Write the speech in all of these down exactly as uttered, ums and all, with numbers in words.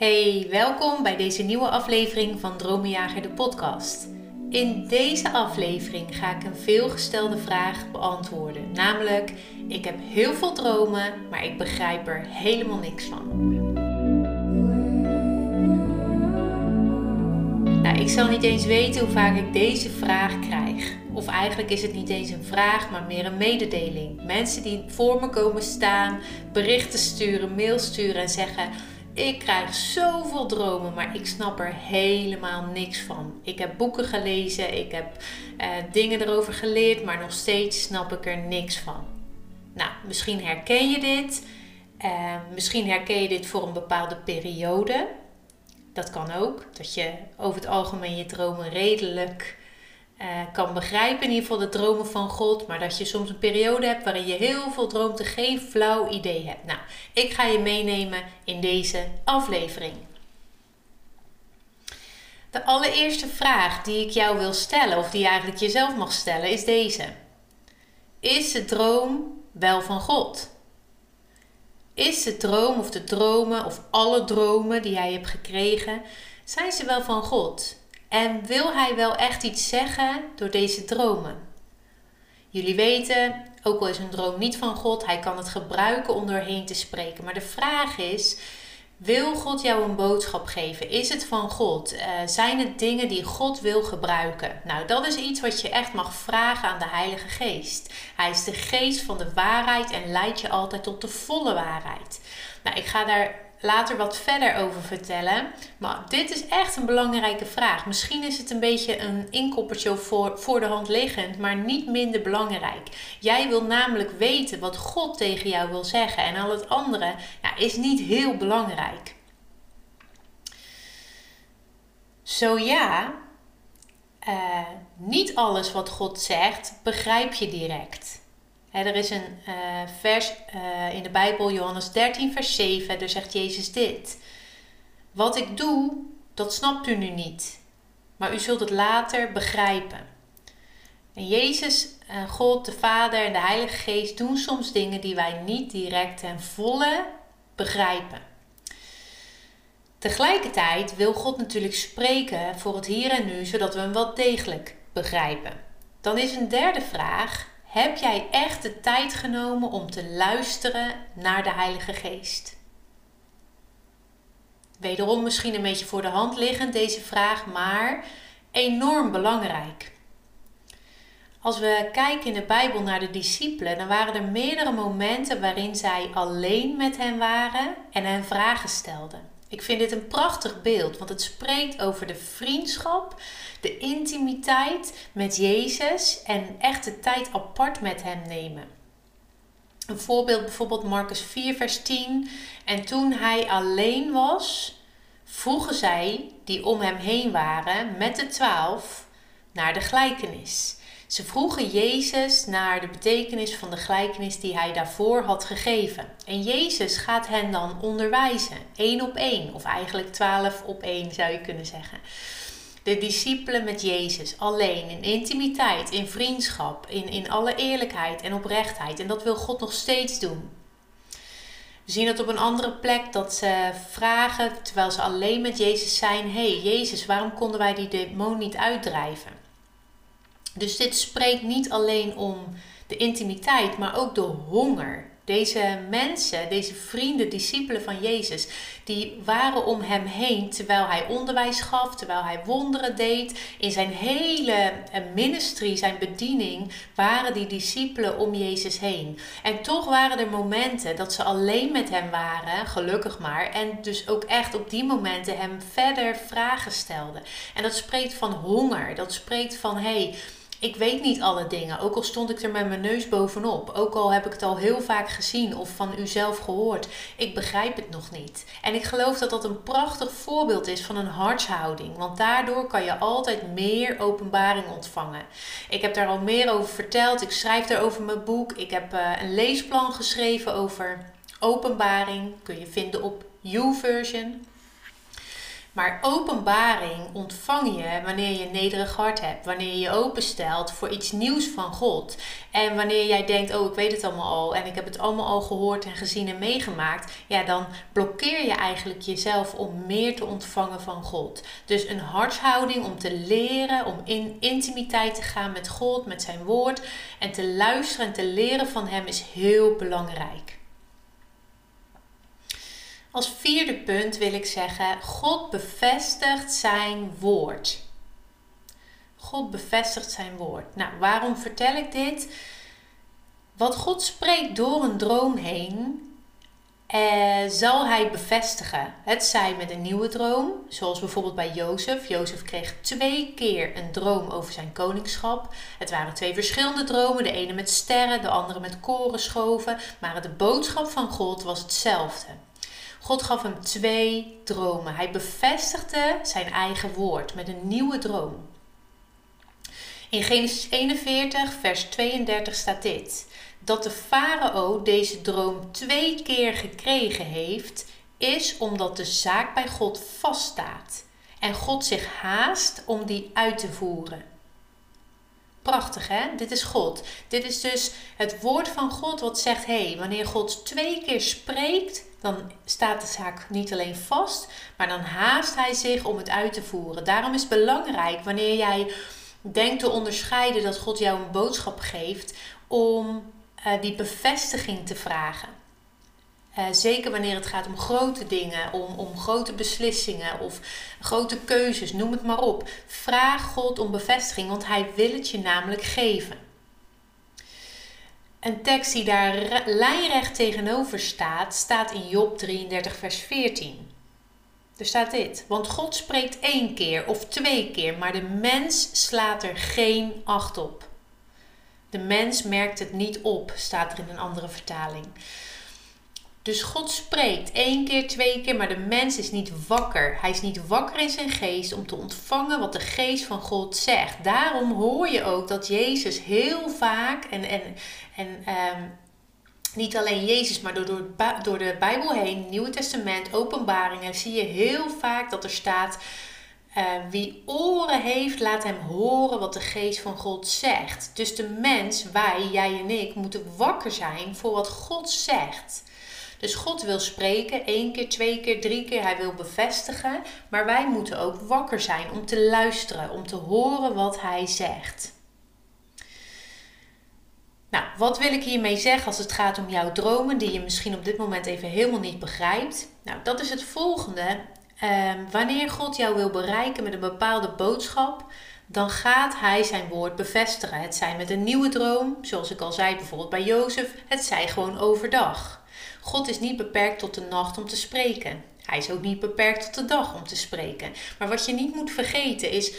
Hey, welkom bij deze nieuwe aflevering van Dromenjager de podcast. In deze aflevering ga ik een veelgestelde vraag beantwoorden. Namelijk, ik heb heel veel dromen, maar ik begrijp er helemaal niks van. Nou, ik zal niet eens weten hoe vaak ik deze vraag krijg. Of eigenlijk is het niet eens een vraag, maar meer een mededeling. Mensen die voor me komen staan, berichten sturen, mails sturen en zeggen: ik krijg zoveel dromen, maar ik snap er helemaal niks van. Ik heb boeken gelezen, ik heb uh, dingen erover geleerd, maar nog steeds snap ik er niks van. Nou, misschien herken je dit. Uh, misschien herken je dit voor een bepaalde periode. Dat kan ook, dat je over het algemeen je dromen redelijk uh, kan begrijpen. In ieder geval de dromen van God. Maar dat je soms een periode hebt waarin je heel veel droomt en geen flauw idee hebt. Nou, ik ga je meenemen in deze aflevering. De allereerste vraag die ik jou wil stellen, of die je eigenlijk jezelf mag stellen, is deze. Is de droom wel van God? Is de droom of de dromen of alle dromen die jij hebt gekregen, zijn ze wel van God? En wil hij wel echt iets zeggen door deze dromen? Jullie weten, ook al is een droom niet van God, hij kan het gebruiken om doorheen te spreken. Maar de vraag is, wil God jou een boodschap geven? Is het van God? Uh, zijn het dingen die God wil gebruiken? Nou, dat is iets wat je echt mag vragen aan de Heilige Geest. Hij is de geest van de waarheid en leidt je altijd tot de volle waarheid. Nou, ik ga daar later wat verder over vertellen. Maar dit is echt een belangrijke vraag. Misschien is het een beetje een inkoppertje voor, voor de hand liggend, maar niet minder belangrijk. Jij wil namelijk weten wat God tegen jou wil zeggen. En al het andere ja, is niet heel belangrijk. Zo ja, uh, niet alles wat God zegt begrijp je direct. He, er is een uh, vers uh, in de Bijbel, Johannes dertien vers zeven, daar zegt Jezus dit. Wat ik doe, dat snapt u nu niet, maar u zult het later begrijpen. En Jezus, uh, God, de Vader en de Heilige Geest doen soms dingen die wij niet direct ten volle begrijpen. Tegelijkertijd wil God natuurlijk spreken voor het hier en nu, zodat we hem wel degelijk begrijpen. Dan is een derde vraag: heb jij echt de tijd genomen om te luisteren naar de Heilige Geest? Wederom misschien een beetje voor de hand liggend deze vraag, maar enorm belangrijk. Als we kijken in de Bijbel naar de discipelen, dan waren er meerdere momenten waarin zij alleen met hen waren en hen vragen stelden. Ik vind dit een prachtig beeld, want het spreekt over de vriendschap, de intimiteit met Jezus en echt de tijd apart met hem nemen. Een voorbeeld bijvoorbeeld Marcus vier vers tien. En toen hij alleen was, vroegen zij die om hem heen waren met de twaalf naar de gelijkenis. Ze vroegen Jezus naar de betekenis van de gelijkenis die hij daarvoor had gegeven. En Jezus gaat hen dan onderwijzen, één op één, of eigenlijk twaalf op één zou je kunnen zeggen. De discipelen met Jezus, alleen, in intimiteit, in vriendschap, in, in alle eerlijkheid en oprechtheid. En dat wil God nog steeds doen. We zien het op een andere plek dat ze vragen, terwijl ze alleen met Jezus zijn: hé, hey, Jezus, waarom konden wij die demon niet uitdrijven? Dus dit spreekt niet alleen om de intimiteit, maar ook de honger. Deze mensen, deze vrienden, discipelen van Jezus, die waren om hem heen terwijl hij onderwijs gaf, terwijl hij wonderen deed. In zijn hele ministry, zijn bediening, waren die discipelen om Jezus heen. En toch waren er momenten dat ze alleen met hem waren, gelukkig maar, en dus ook echt op die momenten hem verder vragen stelden. En dat spreekt van honger, dat spreekt van hé, hey, ik weet niet alle dingen, ook al stond ik er met mijn neus bovenop. Ook al heb ik het al heel vaak gezien of van u zelf gehoord. Ik begrijp het nog niet. En ik geloof dat dat een prachtig voorbeeld is van een hartshouding. Want daardoor kan je altijd meer openbaring ontvangen. Ik heb daar al meer over verteld. Ik schrijf daarover in mijn boek. Ik heb uh, een leesplan geschreven over openbaring. Kun je vinden op YouVersion. Maar openbaring ontvang je wanneer je een nederig hart hebt. Wanneer je je openstelt voor iets nieuws van God. En wanneer jij denkt, oh ik weet het allemaal al. En ik heb het allemaal al gehoord en gezien en meegemaakt. Ja, dan blokkeer je eigenlijk jezelf om meer te ontvangen van God. Dus een hartshouding om te leren, om in intimiteit te gaan met God, met zijn woord. En te luisteren en te leren van hem is heel belangrijk. Als vierde punt wil ik zeggen, God bevestigt zijn woord. God bevestigt zijn woord. Nou, waarom vertel ik dit? Wat God spreekt door een droom heen, eh, zal hij bevestigen. Het zij met een nieuwe droom, zoals bijvoorbeeld bij Jozef. Jozef kreeg twee keer een droom over zijn koningschap. Het waren twee verschillende dromen, de ene met sterren, de andere met korenschoven. Maar de boodschap van God was hetzelfde. God gaf hem twee dromen. Hij bevestigde zijn eigen woord met een nieuwe droom. In Genesis eenenveertig, vers tweeëndertig staat dit. Dat de farao deze droom twee keer gekregen heeft, is omdat de zaak bij God vaststaat. En God zich haast om die uit te voeren. Prachtig hè? Dit is God. Dit is dus het woord van God wat zegt, hé, hey, wanneer God twee keer spreekt, dan staat de zaak niet alleen vast, maar dan haast hij zich om het uit te voeren. Daarom is het belangrijk wanneer jij denkt te onderscheiden dat God jou een boodschap geeft, om uh, die bevestiging te vragen. Uh, zeker wanneer het gaat om grote dingen, om, om grote beslissingen of grote keuzes, noem het maar op. Vraag God om bevestiging, want hij wil het je namelijk geven. Een tekst die daar lijnrecht tegenover staat, staat in Job drieëndertig vers veertien. Er staat dit. Want God spreekt één keer of twee keer, maar de mens slaat er geen acht op. De mens merkt het niet op, staat er in een andere vertaling. Dus God spreekt één keer, twee keer, maar de mens is niet wakker. Hij is niet wakker in zijn geest om te ontvangen wat de geest van God zegt. Daarom hoor je ook dat Jezus heel vaak, en, en, en um, niet alleen Jezus, maar door, door, door de Bijbel heen, Nieuwe Testament, openbaringen, zie je heel vaak dat er staat, uh, wie oren heeft, laat hem horen wat de geest van God zegt. Dus de mens, wij, jij en ik, moeten wakker zijn voor wat God zegt. Dus God wil spreken, één keer, twee keer, drie keer. Hij wil bevestigen. Maar wij moeten ook wakker zijn om te luisteren. Om te horen wat hij zegt. Nou, wat wil ik hiermee zeggen als het gaat om jouw dromen. Die je misschien op dit moment even helemaal niet begrijpt. Nou, dat is het volgende. Uh, wanneer God jou wil bereiken met een bepaalde boodschap, dan gaat hij zijn woord bevestigen. Het zij met een nieuwe droom. Zoals ik al zei bijvoorbeeld bij Jozef. Het zij gewoon overdag. God is niet beperkt tot de nacht om te spreken. Hij is ook niet beperkt tot de dag om te spreken. Maar wat je niet moet vergeten is,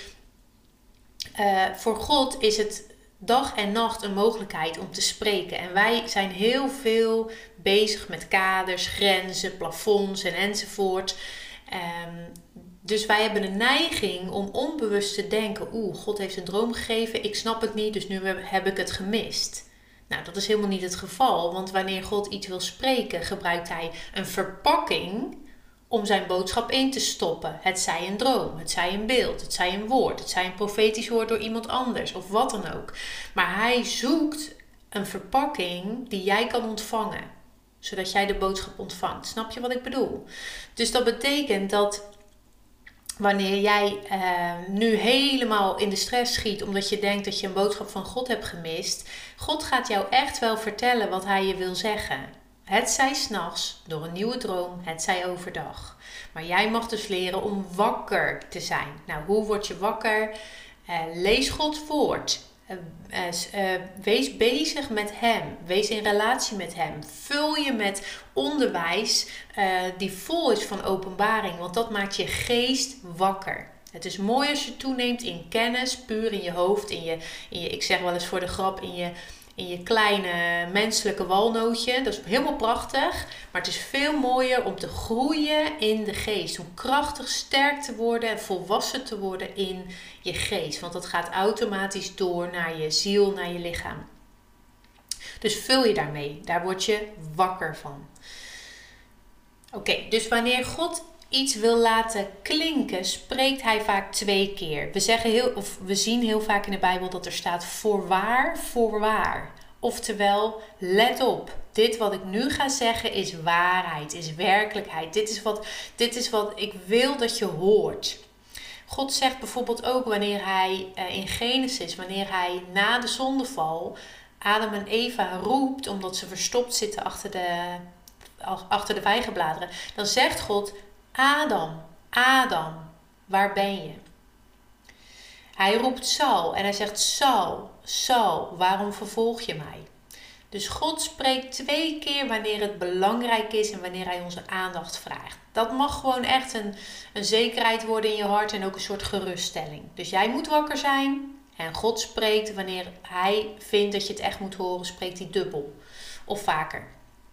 uh, voor God is het dag en nacht een mogelijkheid om te spreken. En wij zijn heel veel bezig met kaders, grenzen, plafonds en enzovoort. Um, dus wij hebben een neiging om onbewust te denken, oeh, God heeft een droom gegeven, ik snap het niet, dus nu heb ik het gemist. Nou, dat is helemaal niet het geval, want wanneer God iets wil spreken, gebruikt hij een verpakking om zijn boodschap in te stoppen. Het zij een droom, het zij een beeld, het zij een woord, het zij een profetisch woord door iemand anders of wat dan ook. Maar hij zoekt een verpakking die jij kan ontvangen, zodat jij de boodschap ontvangt. Snap je wat ik bedoel? Dus dat betekent dat wanneer jij uh, nu helemaal in de stress schiet omdat je denkt dat je een boodschap van God hebt gemist, God gaat jou echt wel vertellen wat hij je wil zeggen. Het zij 's nachts door een nieuwe droom, het zij overdag. Maar jij mag dus leren om wakker te zijn. Nou, hoe word je wakker? Uh, lees Gods woord. Uh, uh, uh, wees bezig met hem. Wees in relatie met hem. Vul je met onderwijs uh, die vol is van openbaring. Want dat maakt je geest wakker. Het is mooi als je toeneemt in kennis, puur in je hoofd. In je, in je, ik zeg wel eens voor de grap, in je, in je kleine menselijke walnootje. Dat is helemaal prachtig. Maar het is veel mooier om te groeien in de geest. Om krachtig, sterk te worden en volwassen te worden in je geest. Want dat gaat automatisch door naar je ziel, naar je lichaam. Dus vul je daarmee. Daar word je wakker van. Oké, okay, dus wanneer God iets wil laten klinken, spreekt hij vaak twee keer. We, zeggen heel, of we zien heel vaak in de Bijbel dat er staat voorwaar, voorwaar. Oftewel, let op. Dit wat ik nu ga zeggen is waarheid, is werkelijkheid. Dit is wat, dit is wat ik wil dat je hoort. God zegt bijvoorbeeld ook wanneer hij uh, in Genesis, wanneer hij na de zondeval Adam en Eva roept, omdat ze verstopt zitten achter de, achter de vijgenbladeren. Dan zegt God, Adam, Adam, waar ben je? Hij roept Saul en hij zegt, Saul, Saul, waarom vervolg je mij? Dus God spreekt twee keer wanneer het belangrijk is en wanneer hij onze aandacht vraagt. Dat mag gewoon echt een, een zekerheid worden in je hart en ook een soort geruststelling. Dus jij moet wakker zijn en God spreekt wanneer hij vindt dat je het echt moet horen, spreekt hij dubbel of vaker.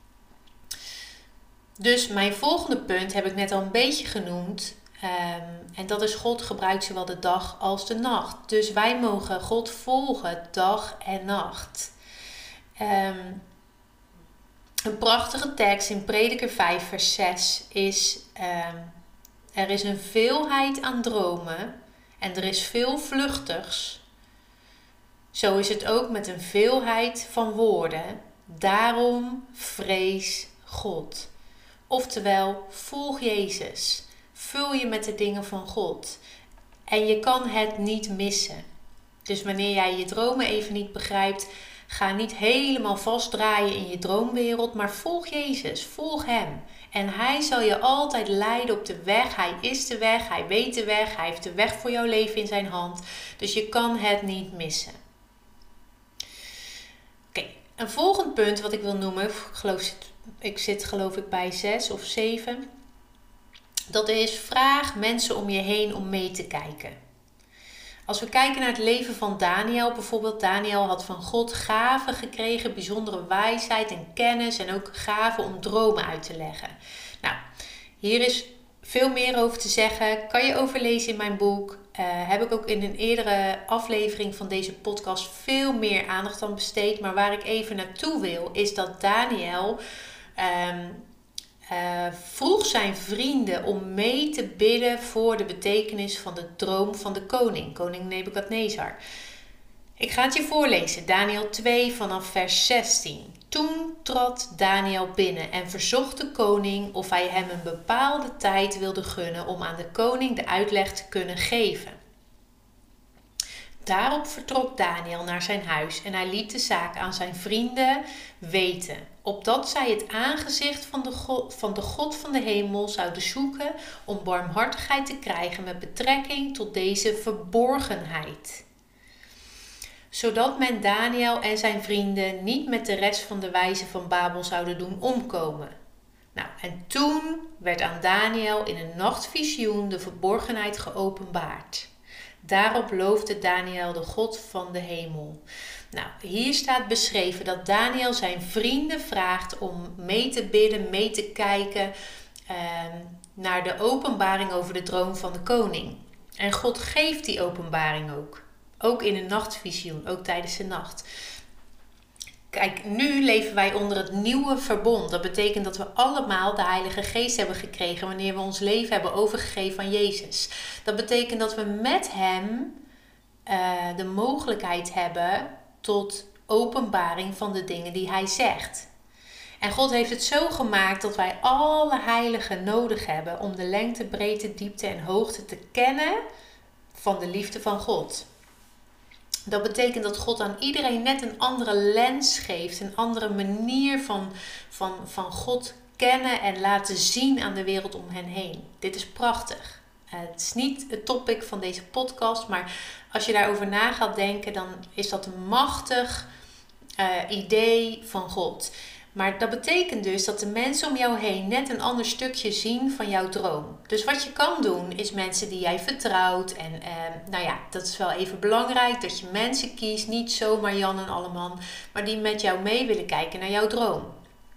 Dus mijn volgende punt heb ik net al een beetje genoemd. Um, en dat is God gebruikt zowel de dag als de nacht. Dus wij mogen God volgen dag en nacht. Um, een prachtige tekst in Prediker vijf vers zes is... Um, er is een veelheid aan dromen en er is veel vluchtigs. Zo is het ook met een veelheid van woorden. Daarom vrees God. Oftewel, volg Jezus. Vul je met de dingen van God. En je kan het niet missen. Dus wanneer jij je dromen even niet begrijpt, ga niet helemaal vastdraaien in je droomwereld, maar volg Jezus, volg Hem. En Hij zal je altijd leiden op de weg. Hij is de weg, Hij weet de weg, Hij heeft de weg voor jouw leven in zijn hand. Dus je kan het niet missen. Oké, okay, een volgend punt wat ik wil noemen, ik, geloof, ik zit geloof ik bij zes of zeven. Dat is, vraag mensen om je heen om mee te kijken. Als we kijken naar het leven van Daniel bijvoorbeeld. Daniel had van God gaven gekregen, bijzondere wijsheid en kennis en ook gaven om dromen uit te leggen. Nou, hier is veel meer over te zeggen. Kan je overlezen in mijn boek. Uh, heb ik ook in een eerdere aflevering van deze podcast veel meer aandacht aan besteed. Maar waar ik even naartoe wil is dat Daniel... Um, Uh, vroeg zijn vrienden om mee te bidden voor de betekenis van de droom van de koning, koning Nebukadnezar. Ik ga het je voorlezen, Daniel twee vanaf vers zestien. Toen trad Daniel binnen en verzocht de koning of hij hem een bepaalde tijd wilde gunnen om aan de koning de uitleg te kunnen geven. Daarop vertrok Daniel naar zijn huis en hij liet de zaak aan zijn vrienden weten, opdat zij het aangezicht van de, God, van de God van de hemel zouden zoeken om barmhartigheid te krijgen met betrekking tot deze verborgenheid. Zodat men Daniel en zijn vrienden niet met de rest van de wijzen van Babel zouden doen omkomen. Nou, en toen werd aan Daniel in een nachtvisioen de verborgenheid geopenbaard. Daarop loofde Daniel de God van de hemel. Nou, hier staat beschreven dat Daniel zijn vrienden vraagt om mee te bidden, mee te kijken eh, naar de openbaring over de droom van de koning. En God geeft die openbaring ook. Ook in een nachtvisioen, ook tijdens de nacht. Kijk, nu leven wij onder het nieuwe verbond. Dat betekent dat we allemaal de Heilige Geest hebben gekregen wanneer we ons leven hebben overgegeven aan Jezus. Dat betekent dat we met Hem uh, de mogelijkheid hebben tot openbaring van de dingen die Hij zegt. En God heeft het zo gemaakt dat wij alle heiligen nodig hebben om de lengte, breedte, diepte en hoogte te kennen van de liefde van God. Dat betekent dat God aan iedereen net een andere lens geeft, een andere manier van, van, van God kennen en laten zien aan de wereld om hen heen. Dit is prachtig. Uh, het is niet het topic van deze podcast, maar als je daarover na gaat denken, dan is dat een machtig uh, idee van God. Maar dat betekent dus dat de mensen om jou heen net een ander stukje zien van jouw droom. Dus wat je kan doen is mensen die jij vertrouwt. En eh, nou ja, dat is wel even belangrijk. Dat je mensen kiest, niet zomaar Jan en Alleman. Maar die met jou mee willen kijken naar jouw droom.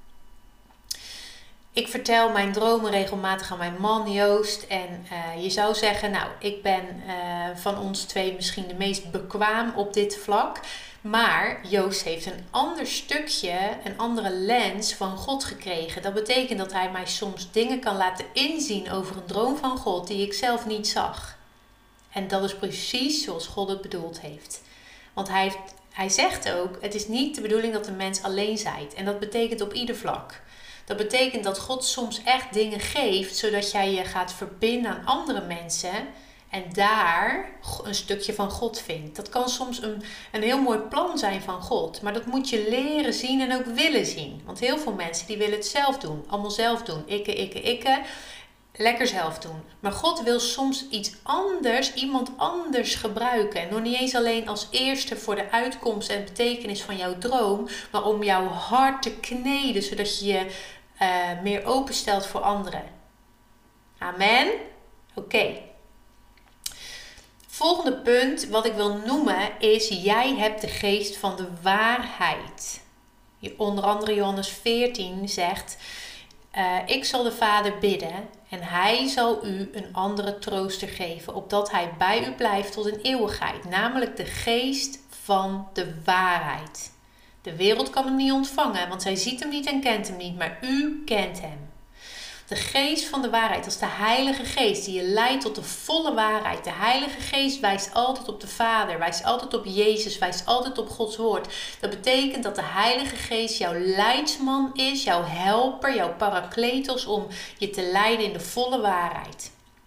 Ik vertel mijn dromen regelmatig aan mijn man Joost. En uh, je zou zeggen, nou, ik ben uh, van ons twee misschien de meest bekwaam op dit vlak. Maar Joost heeft een ander stukje, een andere lens van God gekregen. Dat betekent dat hij mij soms dingen kan laten inzien over een droom van God die ik zelf niet zag. En dat is precies zoals God het bedoeld heeft. Want hij, heeft, hij zegt ook, het is niet de bedoeling dat de mens alleen zijt. En dat betekent op ieder vlak. Dat betekent dat God soms echt dingen geeft, zodat jij je gaat verbinden aan andere mensen en daar een stukje van God vindt. Dat kan soms een, een heel mooi plan zijn van God, maar dat moet je leren zien en ook willen zien. Want heel veel mensen die willen het zelf doen, allemaal zelf doen, ikke, ikke, ikke, lekker zelf doen. Maar God wil soms iets anders, iemand anders gebruiken. En nog niet eens alleen als eerste voor de uitkomst en betekenis van jouw droom, maar om jouw hart te kneden, zodat je je uh, meer openstelt voor anderen. Amen? Oké. Okay. Volgende punt wat ik wil noemen is, jij hebt de geest van de waarheid. Onder andere Johannes veertien zegt, uh, ik zal de Vader bidden en hij zal u een andere trooster geven, opdat hij bij u blijft tot in eeuwigheid. Namelijk de geest van de waarheid. De wereld kan hem niet ontvangen, want zij ziet hem niet en kent hem niet, maar u kent hem. De geest van de waarheid, dat is de Heilige Geest die je leidt tot de volle waarheid. De Heilige Geest wijst altijd op de Vader, wijst altijd op Jezus, wijst altijd op Gods woord. Dat betekent dat de Heilige Geest jouw leidsman is, jouw helper, jouw parakletos om je te leiden in de volle waarheid.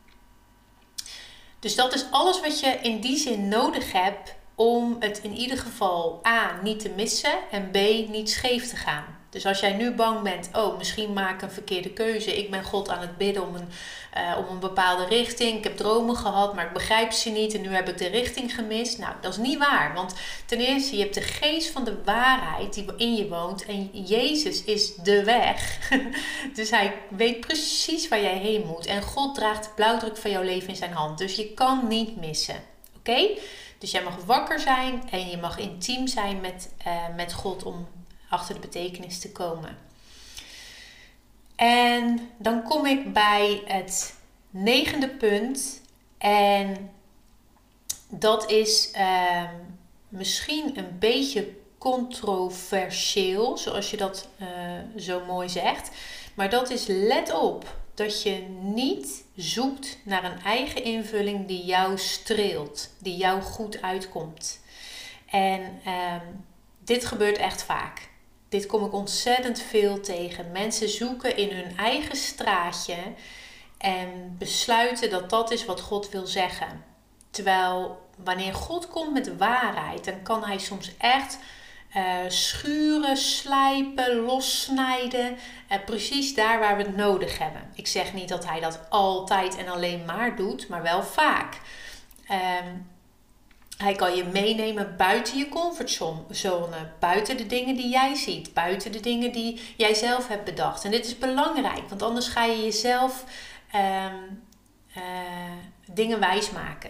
Dus dat is alles wat je in die zin nodig hebt om het in ieder geval A, niet te missen en B, niet scheef te gaan. Dus als jij nu bang bent, oh, misschien maak ik een verkeerde keuze. Ik ben God aan het bidden om een, uh, om een bepaalde richting. Ik heb dromen gehad, maar ik begrijp ze niet en nu heb ik de richting gemist. Nou, dat is niet waar. Want ten eerste, je hebt de geest van de waarheid die in je woont. En Jezus is de weg. Dus hij weet precies waar jij heen moet. En God draagt de blauwdruk van jouw leven in zijn hand. Dus je kan niet missen. Oké? Okay? Dus jij mag wakker zijn en je mag intiem zijn met, uh, met God om achter de betekenis te komen. En dan kom ik bij het negende punt. En dat is uh, misschien een beetje controversieel, zoals je dat uh, zo mooi zegt. Maar dat is, let op dat je niet zoekt naar een eigen invulling die jou streelt, die jou goed uitkomt. En uh, dit gebeurt echt vaak. Dit kom ik ontzettend veel tegen. Mensen zoeken in hun eigen straatje en besluiten dat dat is wat God wil zeggen. Terwijl wanneer God komt met de waarheid, dan kan hij soms echt uh, schuren, slijpen, lossnijden. Uh, precies daar waar we het nodig hebben. Ik zeg niet dat hij dat altijd en alleen maar doet, maar wel vaak. Um, Hij kan je meenemen buiten je comfortzone, buiten de dingen die jij ziet, buiten de dingen die jij zelf hebt bedacht. En dit is belangrijk, want anders ga je jezelf um, uh, dingen wijsmaken.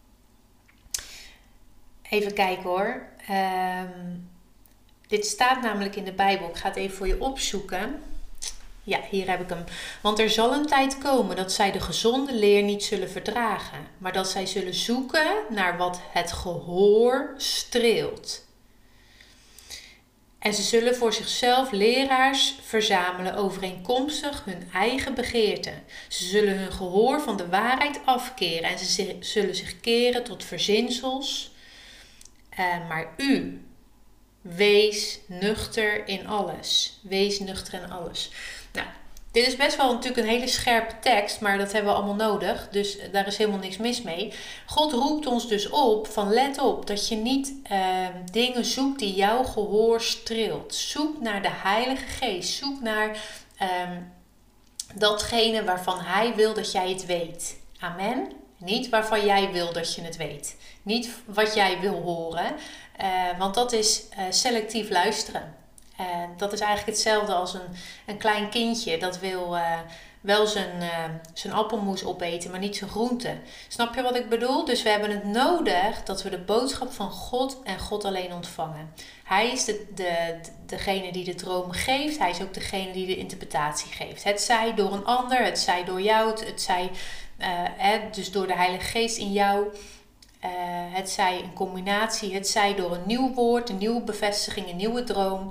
Even kijken hoor. Um, dit staat namelijk in de Bijbel. Ik ga het even voor je opzoeken. Ja, hier heb ik hem. Want er zal een tijd komen dat zij de gezonde leer niet zullen verdragen, maar dat zij zullen zoeken naar wat het gehoor streelt. En ze zullen voor zichzelf leraars verzamelen overeenkomstig hun eigen begeerten. Ze zullen hun gehoor van de waarheid afkeren en ze zullen zich keren tot verzinsels. Uh, maar u, wees nuchter in alles. Wees nuchter in alles. Nou, dit is best wel natuurlijk een hele scherpe tekst, maar dat hebben we allemaal nodig. Dus daar is helemaal niks mis mee. God roept ons dus op van let op dat je niet uh, dingen zoekt die jouw gehoor streelt. Zoek naar de Heilige Geest. Zoek naar um, datgene waarvan Hij wil dat jij het weet. Amen. Niet waarvan jij wil dat je het weet. Niet wat jij wil horen. Uh, want dat is uh, selectief luisteren. Uh, dat is eigenlijk hetzelfde als een, een klein kindje dat wil uh, wel zijn, uh, zijn appelmoes opeten, maar niet zijn groente. Snap je wat ik bedoel? Dus we hebben het nodig dat we de boodschap van God en God alleen ontvangen. Hij is de, de, degene die de droom geeft. Hij is ook degene die de interpretatie geeft. Het zij door een ander, het zij door jou, het zij uh, eh, dus door de Heilige Geest in jou. Uh, het zij een combinatie, het zij door een nieuw woord, een nieuwe bevestiging, een nieuwe droom.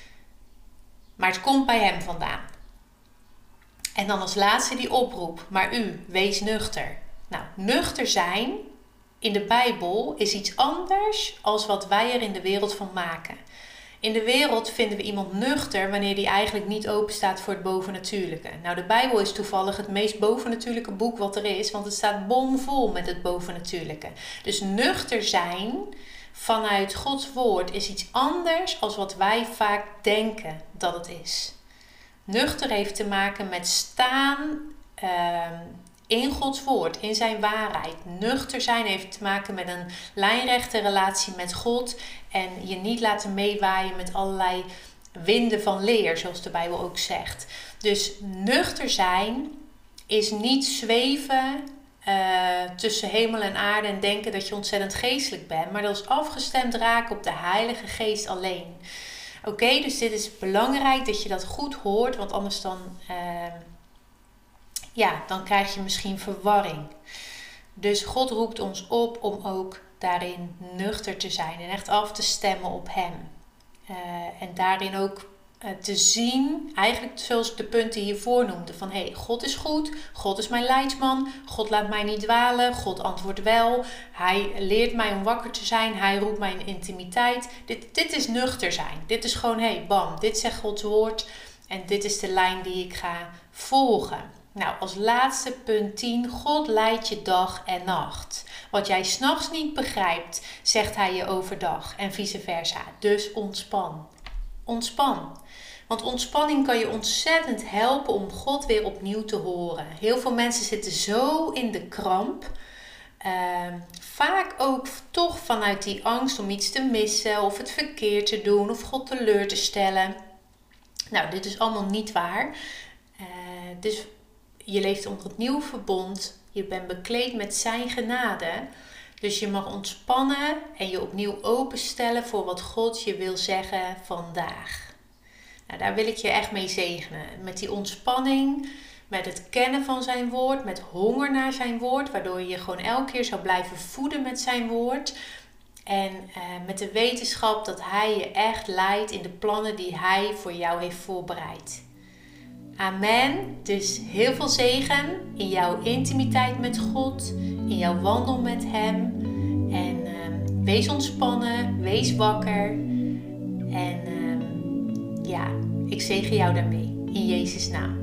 Maar het komt bij hem vandaan. En dan als laatste die oproep. Maar u, wees nuchter. Nou, nuchter zijn in de Bijbel is iets anders als wat wij er in de wereld van maken. In de wereld vinden we iemand nuchter wanneer die eigenlijk niet open staat voor het bovennatuurlijke. Nou, de Bijbel is toevallig het meest bovennatuurlijke boek wat er is, want het staat bomvol met het bovennatuurlijke. Dus nuchter zijn vanuit Gods woord is iets anders als wat wij vaak denken dat het is. Nuchter heeft te maken met staan uh, in Gods woord, in zijn waarheid. Nuchter zijn heeft te maken met een lijnrechte relatie met God en je niet laten meewaaien met allerlei winden van leer, zoals de Bijbel ook zegt. Dus nuchter zijn is niet zweven uh, tussen hemel en aarde en denken dat je ontzettend geestelijk bent, maar dat is afgestemd raken op de Heilige Geest alleen. Oké, okay, dus dit is belangrijk dat je dat goed hoort, want anders dan, uh, ja, dan krijg je misschien verwarring. Dus God roept ons op om ook daarin nuchter te zijn en echt af te stemmen op Hem. Uh, en daarin ook uh, te zien, eigenlijk zoals ik de punten hiervoor noemde, van hé, hey, God is goed, God is mijn leidsman, God laat mij niet dwalen, God antwoordt wel, Hij leert mij om wakker te zijn, Hij roept mij in intimiteit. Dit, dit is nuchter zijn. Dit is gewoon, hé, hey, bam, dit zegt Gods woord en dit is de lijn die ik ga volgen. Nou, als laatste punt tien, God leidt je dag en nacht. Wat jij 's nachts niet begrijpt, zegt Hij je overdag en vice versa. Dus ontspan. Ontspan. Want ontspanning kan je ontzettend helpen om God weer opnieuw te horen. Heel veel mensen zitten zo in de kramp. Uh, vaak ook toch vanuit die angst om iets te missen of het verkeerd te doen of God teleur te stellen. Nou, dit is allemaal niet waar. Uh, dus je leeft onder het nieuwe verbond. Je bent bekleed met zijn genade. Dus je mag ontspannen en je opnieuw openstellen voor wat God je wil zeggen vandaag. Nou, daar wil ik je echt mee zegenen. Met die ontspanning, met het kennen van zijn woord, met honger naar zijn woord. Waardoor je je gewoon elke keer zou blijven voeden met zijn woord. En uh, met de wetenschap dat hij je echt leidt in de plannen die hij voor jou heeft voorbereid. Amen. Dus heel veel zegen in jouw intimiteit met God, in jouw wandel met Hem. En uh, wees ontspannen, wees wakker. En uh, ja, ik zegen jou daarmee. In Jezus' naam.